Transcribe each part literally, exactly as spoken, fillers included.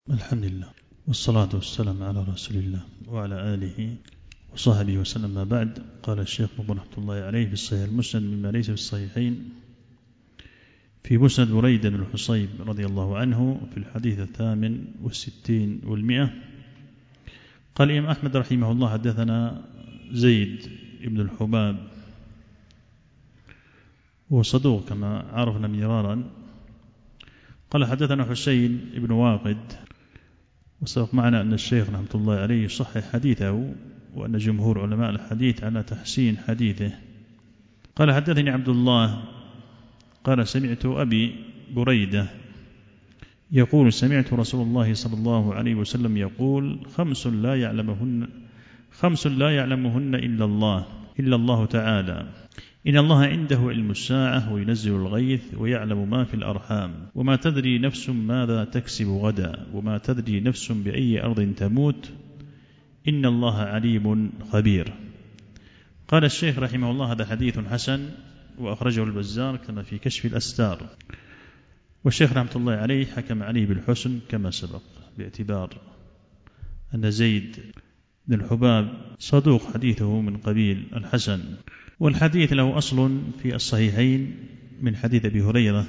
الحمد لله والصلاة والسلام على رسول الله وعلى آله وصحبه وسلم. ما بعد، قال الشيخ رحمه الله عليه في الصحيح المسند مما ليس في الصحيحين في مسند بريدة بن الحصيب رضي الله عنه في الحديث الثامن والستين والمئة، قال الإمام أحمد رحمه الله: حدثنا زيد بن الحباب وصدوق كما عرفنا مرارا. قال حدثنا حسين بن واقد، وسبق معنا أن الشيخ رحمه الله عليه صحح حديثه، وأن جمهور علماء الحديث على تحسين حديثه. قال حدثني عبد الله قال سمعت أبي بريدة يقول: سمعت رسول الله صلى الله عليه وسلم يقول: خمس لا يعلمهن خمس لا يعلمهن إلا الله إلا الله تعالى، إن الله عنده علم الساعة وينزل الغيث ويعلم ما في الأرحام وما تدري نفس ماذا تكسب غدا وما تدري نفس بأي أرض تموت، إن الله عليم خبير. قال الشيخ رحمه الله: هذا حديث حسن، وأخرجه البزار كما في كشف الأستار، والشيخ رحمه الله عليه حكم عليه بالحسن كما سبق، باعتبار أن زيد بن الحباب صدوق حديثه من قبيل الحسن، والحديث له أصل في الصحيحين من حديث أبي هريرة،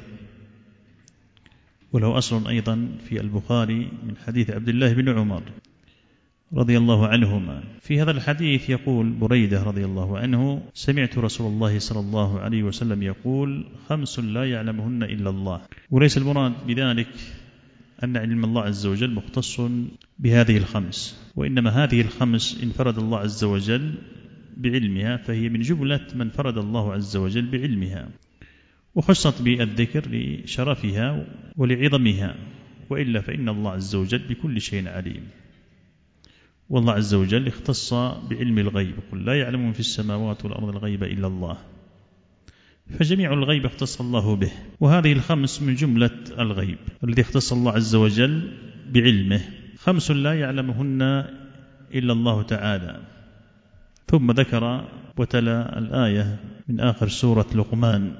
وله أصل أيضا في البخاري من حديث عبد الله بن عمر رضي الله عنهما. في هذا الحديث يقول بريدة رضي الله عنه: سمعت رسول الله صلى الله عليه وسلم يقول: خمس لا يعلمهن إلا الله. وليس المراد بذلك أن علم الله عز وجل مختص بهذه الخمس، وإنما هذه الخمس انفرد الله عز وجل بعلمها، فهي من جملة من فرد الله عز وجل بعلمها، وخصت بالذكر لشرفها ولعظمها، وإلا فإن الله عز وجل بكل شيء عليم. والله عز وجل اختص بعلم الغيب: قل لا يعلم من في السماوات والأرض الغيب إلا الله، فجميع الغيب اختص الله به، وهذه الخمس من جملة الغيب الذي اختص الله عز وجل بعلمه. خمس لا يعلمهن إلا الله تعالى. ثم ذكر وتلا الآية من آخر سورة لقمان،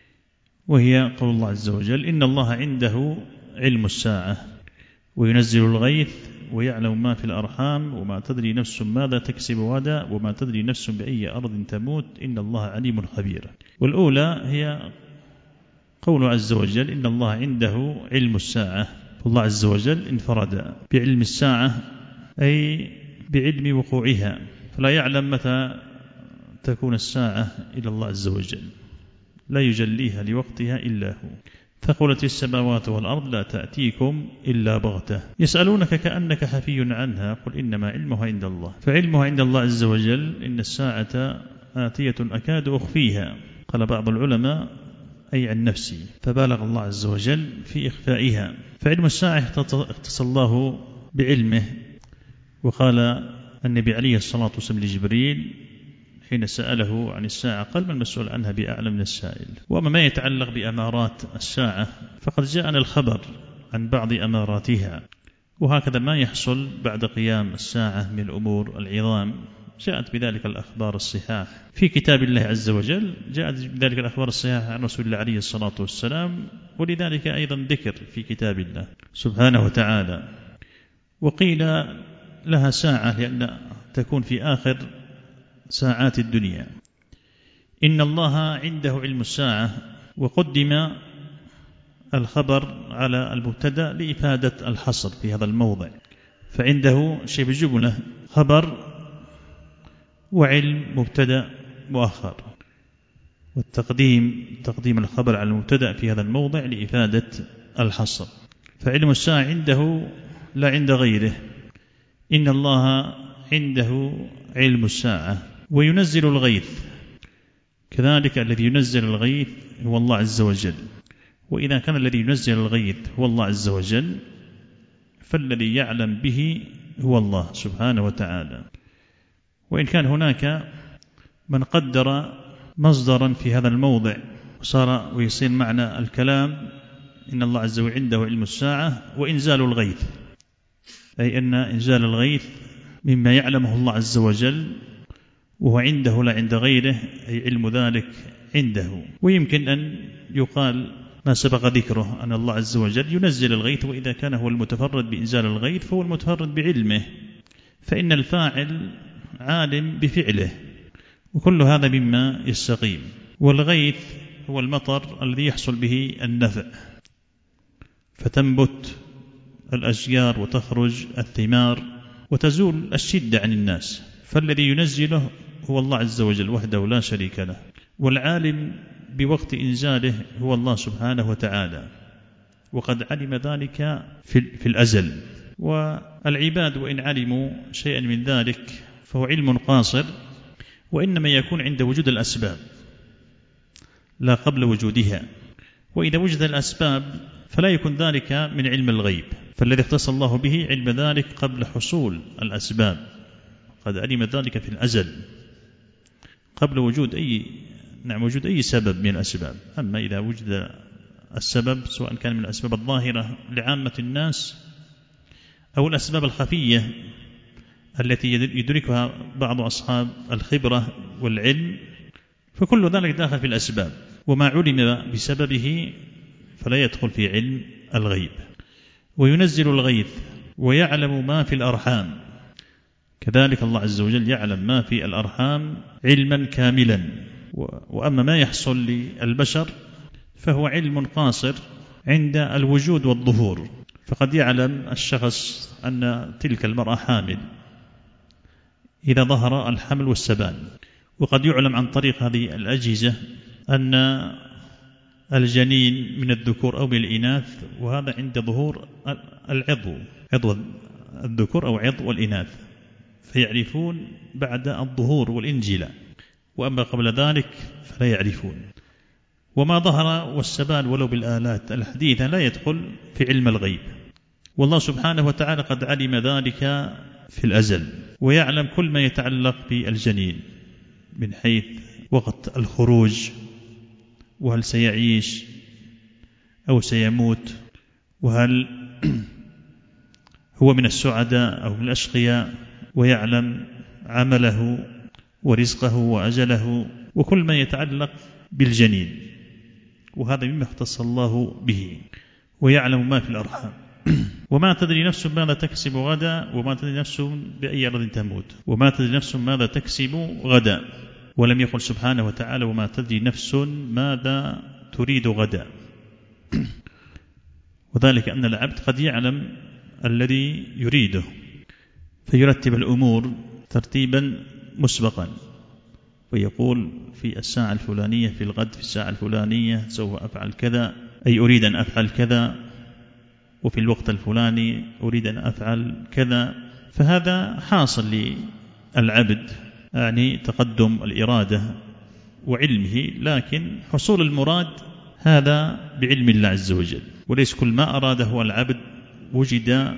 وهي قول الله عز وجل: إن الله عنده علم الساعة وينزل الغيث ويعلم ما في الأرحام وما تدري نفس ماذا تكسب غدا وما تدري نفس بأي أرض تموت، إن الله عليم خبير. والأولى هي قول عز وجل: إن الله عنده علم الساعة. الله عز وجل انفرد بعلم الساعة، أي بعلم وقوعها، فلا يعلم متى تكون الساعة إلى الله عز وجل، لا يجليها لوقتها إلا هو. ثقلت السماوات والأرض لا تأتيكم إلا بغتة، يسألونك كأنك حفي عنها، قل إنما علمها عند الله. فعلمها عند الله عز وجل. إن الساعة آتية أكاد أخفيها، قال بعض العلماء أي عن نفسي، فبالغ الله عز وجل في إخفائها. فعلم الساعة اختص الله بعلمه. وقال النبي عليه الصلاة والسلام لجبريل حين سأله عن الساعة قال: ما المسؤول عنها بأعلم من السائل. وأما ما يتعلق بأمارات الساعة فقد جاءنا الخبر عن بعض أماراتها، وهكذا ما يحصل بعد قيام الساعة من الأمور العظام جاءت بذلك الأخبار الصحاح في كتاب الله عز وجل، جاءت بذلك الأخبار الصحاح عن رسول الله عليه الصلاة والسلام، ولذلك أيضا ذكر في كتاب الله سبحانه وتعالى. وقيل لها ساعة لأن تكون في آخر ساعات الدنيا. إن الله عنده علم الساعة، وقدم الخبر على المبتدأ لإفادة الحصر في هذا الموضع، فعنده شيء بجملة خبر وعلم مبتدأ مؤخر، والتقديم تقديم الخبر على المبتدأ في هذا الموضع لإفادة الحصر. فعلم الساعة عنده لا عند غيره. إن الله عنده علم الساعة وينزل الغيث، كذلك الذي ينزل الغيث هو الله عز وجل. وإذا كان الذي ينزل الغيث هو الله عز وجل، فالذي يعلم به هو الله سبحانه وتعالى. وإن كان هناك من قدر مصدرا في هذا الموضع وصار ويصير معنى الكلام إن الله عز وجل عنده علم الساعة وإنزال الغيث، أي أن إنزال الغيث مما يعلمه الله عز وجل، وهو عنده لا عند غيره، أي علم ذلك عنده. ويمكن أن يقال ما سبق ذكره أن الله عز وجل ينزل الغيث، وإذا كان هو المتفرد بإنزال الغيث فهو المتفرد بعلمه، فإن الفاعل عالم بفعله، وكل هذا مما يستقيم. والغيث هو المطر الذي يحصل به النفع، فتنبت الأشجار وتخرج الثمار وتزول الشدة عن الناس، فالذي ينزله هو الله عز وجل وحده لا شريك له، والعالم بوقت إنزاله هو الله سبحانه وتعالى، وقد علم ذلك في الأزل. والعباد وإن علموا شيئا من ذلك فهو علم قاصر، وإنما يكون عند وجود الأسباب لا قبل وجودها، وإذا وجد الأسباب فلا يكون ذلك من علم الغيب، فالذي اختص الله به علم ذلك قبل حصول الأسباب، قد علم ذلك في الأزل قبل وجود أي نعم وجود أي سبب من الأسباب. أما إذا وجد السبب سواء كان من الأسباب الظاهرة لعامة الناس أو الأسباب الخفية التي يدركها بعض أصحاب الخبرة والعلم، فكل ذلك داخل في الأسباب، وما علم بسببه فلا يدخل في علم الغيب. وينزل الغيث ويعلم ما في الأرحام، كذلك الله عز وجل يعلم ما في الأرحام علما كاملا. وأما ما يحصل للبشر فهو علم قاصر عند الوجود والظهور، فقد يعلم الشخص أن تلك المرأة حامل إذا ظهر الحمل والسبان، وقد يعلم عن طريق هذه الأجهزة أن الجنين من الذكور أو من الإناث، وهذا عند ظهور العضو عضو الذكور أو عضو الإناث، فيعرفون بعد الظهور والإنجيلاء، وأما قبل ذلك فلا يعرفون. وما ظهر والسبان ولو بالآلات الحديثة لا يدخل في علم الغيب، والله سبحانه وتعالى قد علم ذلك في الأزل، ويعلم كل ما يتعلق بالجنين من حيث وقت الخروج، وهل سيعيش أو سيموت، وهل هو من السعداء أو من الأشقياء، ويعلم عمله ورزقه وأجله وكل ما يتعلق بالجنين، وهذا مما اختص الله به. ويعلم ما في الأرحام وما تدري نفس ماذا تكسب غدا، وما تدري نفس بأي أرض تموت، وما تدري نفس ماذا تكسب غدا، ولم يقل سبحانه وتعالى وما تدري نفس ماذا تريد غدا. وذلك أن العبد قد يعلم الذي يريده فيرتب الأمور ترتيبا مسبقا، ويقول في الساعة الفلانية في الغد في الساعة الفلانية سوف أفعل كذا، أي أريد أن أفعل كذا، وفي الوقت الفلاني أريد أن أفعل كذا. فهذا حاصل للعبد، يعني تقدم الإرادة وعلمه، لكن حصول المراد هذا بعلم الله عز وجل، وليس كل ما أراده العبد وجد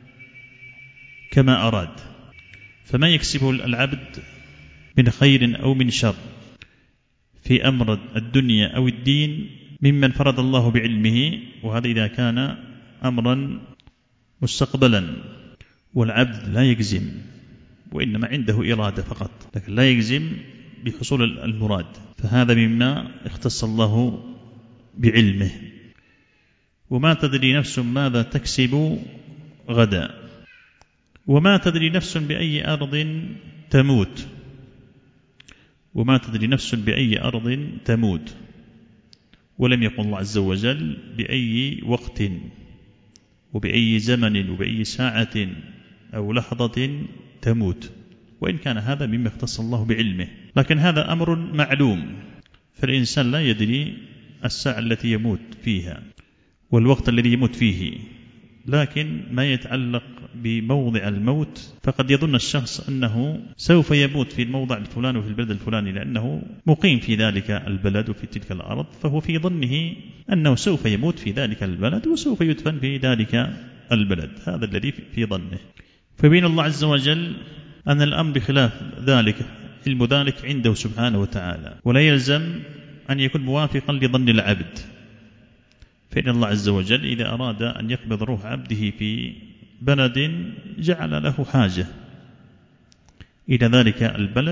كما أراد. فما يكسبه العبد من خير أو من شر في أمر الدنيا أو الدين ممن فرض الله بعلمه، وهذا إذا كان أمرا مستقبلا، والعبد لا يجزم، وإنما عنده إرادة فقط، لكن لا يجزم بحصول المراد، فهذا مما اختص الله بعلمه. وما تدري نفس ماذا تكسب غدا، وما تدري نفس بأي أرض تموت، وما تدري نفس بأي أرض تموت، ولم يقل الله عز وجل بأي وقت وبأي زمن وبأي ساعة أو لحظة تموت، وإن كان هذا مما اختص الله بعلمه، لكن هذا أمر معلوم، فالإنسان لا يدري الساعة التي يموت فيها والوقت الذي يموت فيه، لكن ما يتعلق بموضع الموت فقد يظن الشخص أنه سوف يموت في الموضع الفلاني وفي البلد الفلاني لأنه مقيم في ذلك البلد وفي تلك الأرض، فهو في ظنه أنه سوف يموت في ذلك البلد وسوف يدفن في ذلك البلد، هذا الذي في ظنه. فبين الله عز وجل أن الأمر بخلاف ذلك، علم ذلك عنده سبحانه وتعالى، ولا يلزم أن يكون موافقا لظن العبد، فإن الله عز وجل إذا أراد أن يقبض روح عبده في بلد جعل له حاجة إلى ذلك البلد،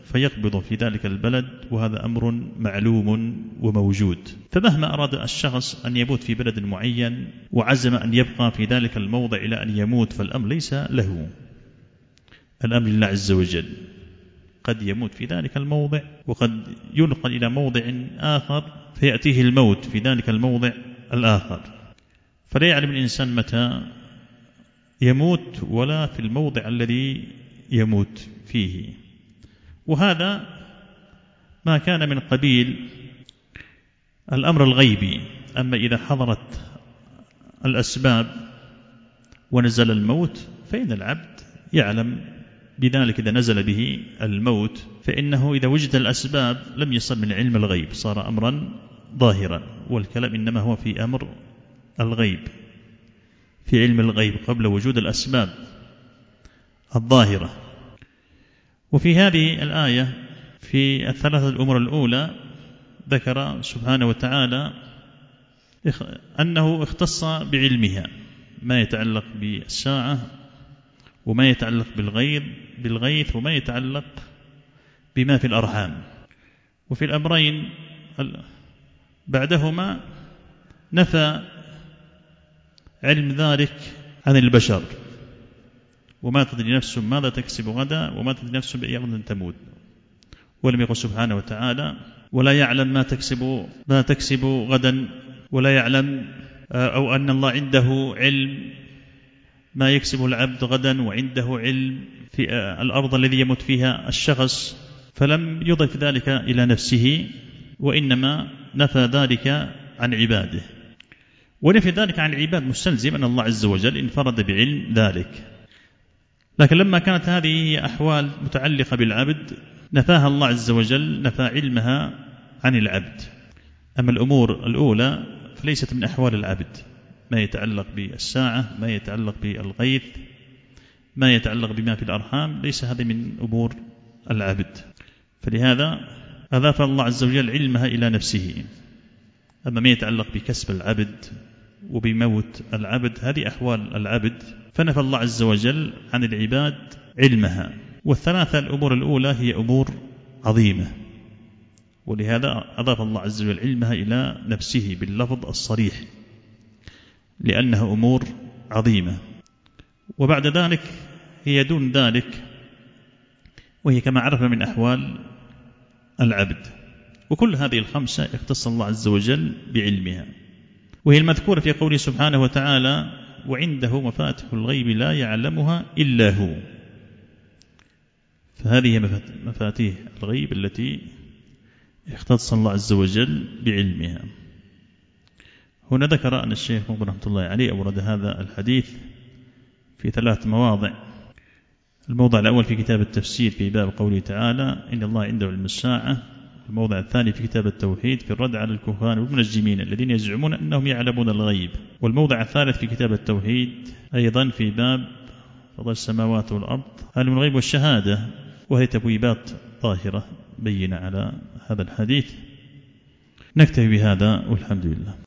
فيقبض في ذلك البلد، وهذا أمر معلوم وموجود. فمهما أراد الشخص أن يموت في بلد معين وعزم أن يبقى في ذلك الموضع إلى أن يموت، فالأمر ليس له، الأمر لله عز وجل. قد يموت في ذلك الموضع، وقد ينقل إلى موضع آخر فيأتيه الموت في ذلك الموضع الآخر، فلا يعلم الإنسان متى يموت ولا في الموضع الذي يموت فيه. وهذا ما كان من قبيل الأمر الغيبي. أما إذا حضرت الأسباب ونزل الموت فإن العبد يعلم بذلك. إذا نزل به الموت فإنه إذا وجد الأسباب لم يصل من علم الغيب، صار أمرا ظاهرا. والكلام إنما هو في أمر الغيب، في علم الغيب قبل وجود الأسباب الظاهرة. وفي هذه الآية في الثلاثة الأمور الأولى ذكر سبحانه وتعالى أنه اختص بعلمها، ما يتعلق بالساعة وما يتعلق بالغيث بالغيث وما يتعلق بما في الأرحام. وفي الأمرين بعدهما نفى علم ذلك عن البشر، وما تدري نفس ماذا تكسب غدا وما تدري نفس بأي أرض تموت. ولم يقل سبحانه وتعالى ولا يعلم ما تكسب ما تكسب غدا، ولا يعلم أو أن الله عنده علم ما يكسب العبد غدا وعنده علم في الأرض الذي يموت فيها الشخص، فلم يضف ذلك إلى نفسه، وإنما نفى ذلك عن عباده. ونفي ذلك عن العباد مستلزم أن الله عز وجل انفرد بعلم ذلك. لكن لما كانت هذه أحوال متعلقة بالعبد نفاها الله عز وجل، نفى علمها عن العبد. أما الأمور الأولى فليست من أحوال العبد، ما يتعلق بالساعة، ما يتعلق بالغيث، ما يتعلق بما في الأرحام، ليس هذا من أمور العبد. فلهذا أضاف الله عز وجل علمها إلى نفسه. أما ما يتعلق بكسب العبد وبموت العبد هذه أحوال العبد، فنفى الله عز وجل عن العباد علمها. والثلاثة الأمور الأولى هي أمور عظيمة، ولهذا أضاف الله عز وجل علمها إلى نفسه باللفظ الصريح، لأنها أمور عظيمة. وبعد ذلك هي دون ذلك، وهي كما عرفنا من أحوال العبد. وكل هذه الخمسة اختص الله عز وجل بعلمها، وهي المذكورة في قوله سبحانه وتعالى وعنده مفاتح الغيب لا يعلمها إلا هو. فهذه مفاتيح الغيب التي اختص الله عز وجل بعلمها. هنا ذكر أن الشيخ مقبل رحمة الله عليه أورد هذا الحديث في ثلاث مواضع. الموضع الأول في كتاب التفسير في باب قوله تعالى إن الله عنده علم الساعة. الموضع الثاني في كتاب التوحيد في الرد على الكهان والمنجمين الذين يزعمون أنهم يعلمون الغيب. والموضع الثالث في كتاب التوحيد أيضا في باب فضل السماوات والأرض علم الغيب والشهادة، وهي تبويبات ظاهرة بينة على هذا الحديث. نكتفي بهذا والحمد لله.